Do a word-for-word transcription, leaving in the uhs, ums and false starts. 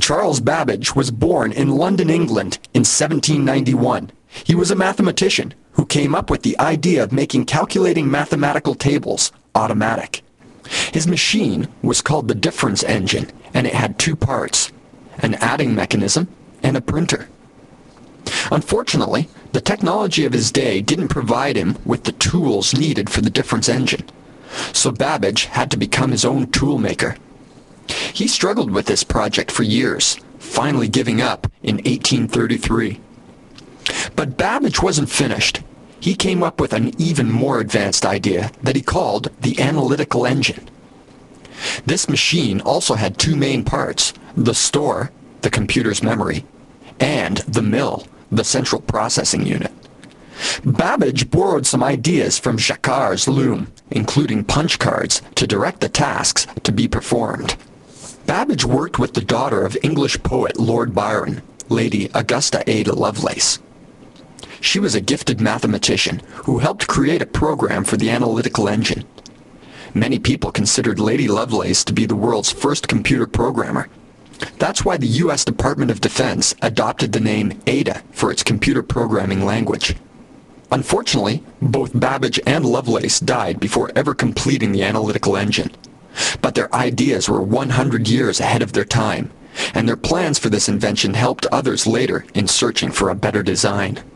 Charles Babbage was born in London, England in seventeen ninety-one. He was a mathematician who came up with the idea of making calculating mathematical tables automatic. His machine was called the difference engine, and it had two parts, an adding mechanism and a printer. Unfortunately, the technology of his day didn't provide him with the tools needed for the difference engine, so Babbage had to become his own tool maker. He struggled with this project for years, finally giving up in eighteen thirty-three. But Babbage wasn't finished. He came up with an even more advanced idea that he called the analytical engine. This machine also had two main parts, the store, the computer's memory, and the mill, the central processing unit. Babbage borrowed some ideas from Jacquard's loom, including punch cards, to direct the tasks to be performed. Babbage worked with the daughter of English poet Lord Byron, Lady Augusta Ada Lovelace. She was a gifted mathematician who helped create a program for the analytical engine. Many people considered Lady Lovelace to be the world's first computer programmer. That's why the U S Department of Defense adopted the name Ada for its computer programming language. Unfortunately, both Babbage and Lovelace died before ever completing the analytical engine. But their ideas were one hundred years ahead of their time, and their plans for this invention helped others later in searching for a better design.